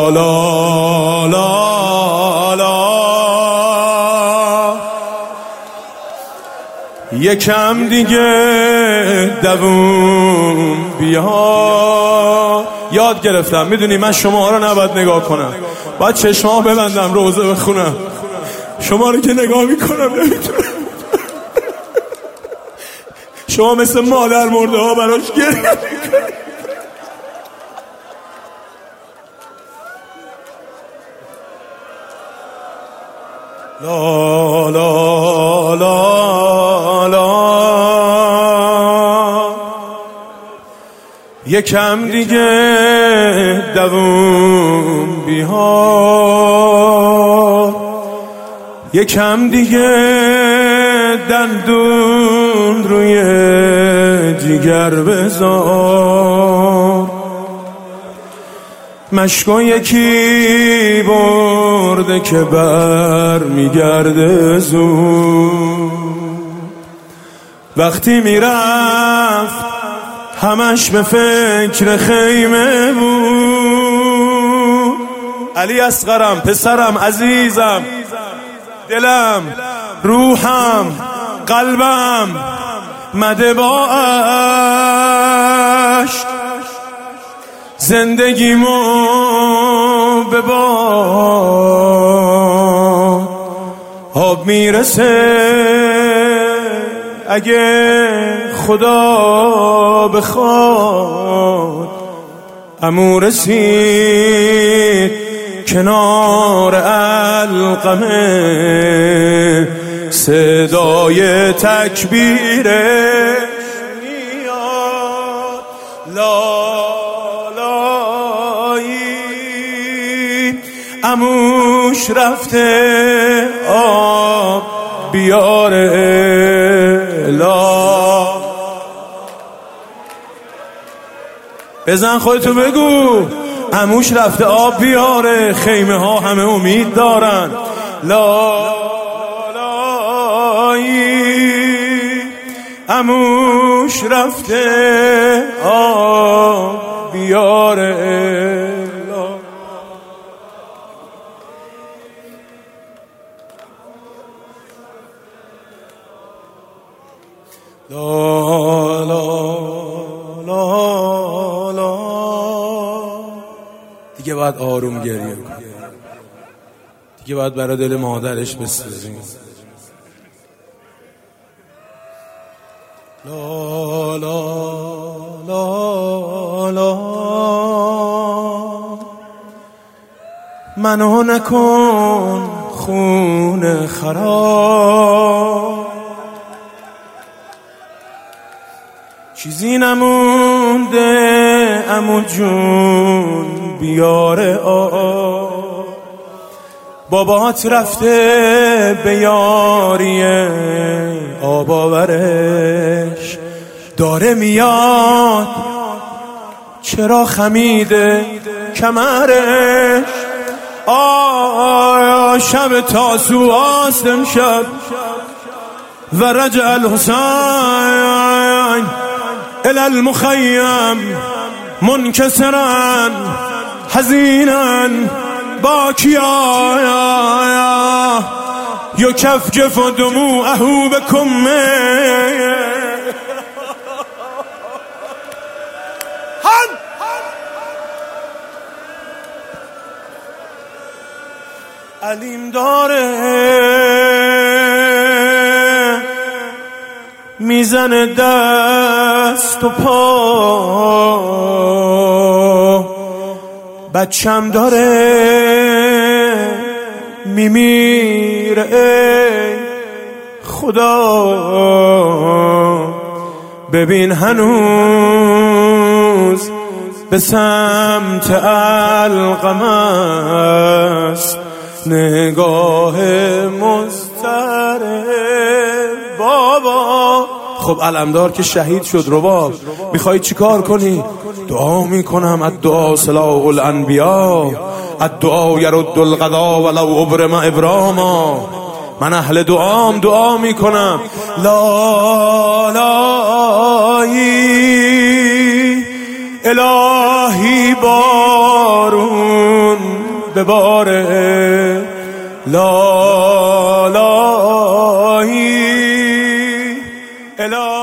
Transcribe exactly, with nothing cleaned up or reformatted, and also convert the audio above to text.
لا لا لا یکم دیگه دووم بیا. یاد گرفتم، میدونی من شما رو نباید نگاه کنم، باید چشمام ببندم روزه بخونم. شما رو که نگاه میکنم نمیتونم. شما مثل مادر مرده ها براش گریه میکنم. لا لا لا لا یکم دیگه دووم بیار، یکم دیگه دندون روی جیگر بذار. مشکو یکی برده که بر میگرده زود. وقتی میرفت همش به فکر خیمه بود. علی اصغرم، پسرم، عزیزم، دلم، روحم، قلبم مده با عشق، زندگیمو به باد آب میرسه. اگه خدا بخواد عمو رسید کنار علقمه، صدای تکبیرش میاد. لا لایی عموش رفته آب بیاره. لا بزن خودتو بگو، عموش رفته آب بیاره. خیمه ها همه امید دارن. لا لایی عموش رفته آب بیاره. لا لا لا لا دیگه باید آروم گریه کنه، دیگه باید برای دل مادرش بسوزیم. لا لا لا لا منو نکن خون خراب، چیزی نمونده عمو جون بیاره آب. بابات رفته به یاری آب آورش، داره میاد چرا خمیده کمرش. آیا شب تاسو است امشب و رجع الحسین الى المخیم منکسرا حزینا باکیا یکفکف دموعه بکمه. علیم داره میزنه دست و پا، بچم داره میمیره ای خدا. ببین هنوز به سمت علقم است نگاه مضطرب بابا. خب علمدار که شهید شد، رباب میخوای چی کار کنی؟ دعا میکنم الدعا سلاح الانبیا، الدعا یرد القضا ولو ابرم ابراما. من اهل دعام، دعا میکنم. لا لایی الهی بارون بباره لا لایی